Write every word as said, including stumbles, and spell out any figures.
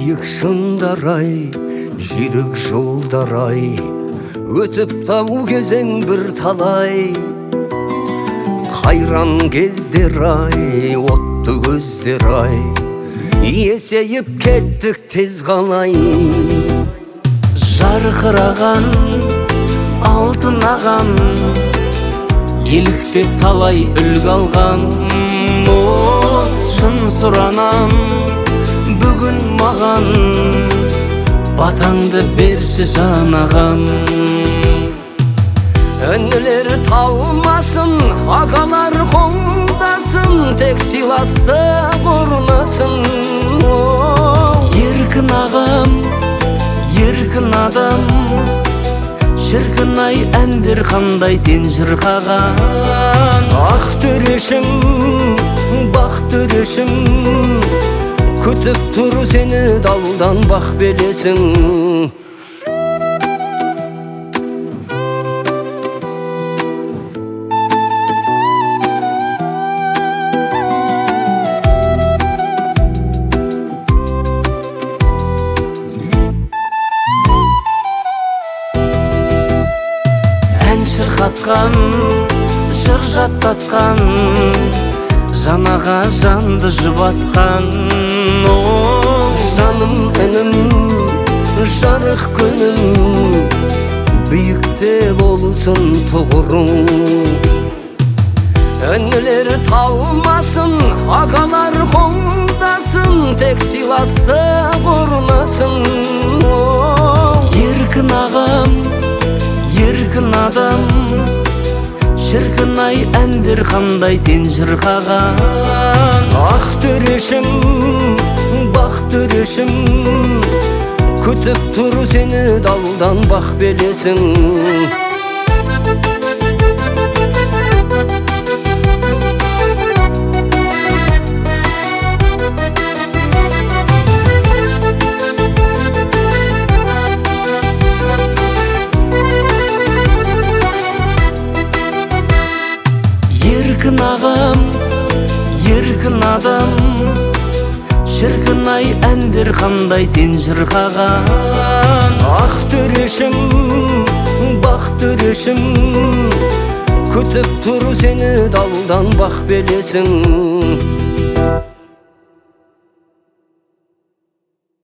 бийик шыңдар ай, жүйрек жолдар ай, өтүп тау кезең бір талай. Қайран кездер ай, отты көздер ай, есейіп кеттік тез қалай. Жарқыраған алтын ағам, еліктеп талай үлгі алған. О, шын сұранам бүгін маған, батаңды берші жан ағам. Өнілер талмасын, ағалар қолдасын, тек сыйластық орнасын. Еркін ағам, еркін адам, шіркін-ай әндер қандай сен жырқаған. Ақ төрешім, бақ төрешім, күтіп тұр сені далдан бақ белесің. Шырқатқан, жыр жаттатқан, жанаға жанды жұбатқан. О, жаным інім, жарық күнім, биікте болсын тұғырың. Өнілер талмасын, ағалар қолдасын, тек сыйластық орнасын. Еркін ағам, еркін адам, шіркін-ай әндер қандай сен жырқаған. Ақ төрешім, бақ төрешім, күтіп тұр сені далдан бақ белесің. Еркін ағам, еркін адам, шіркін-ай әндер қандай сен жырқаған. Ақ төрешім, бақ төрешім, күтіп тұр сені далдан бақ белесің.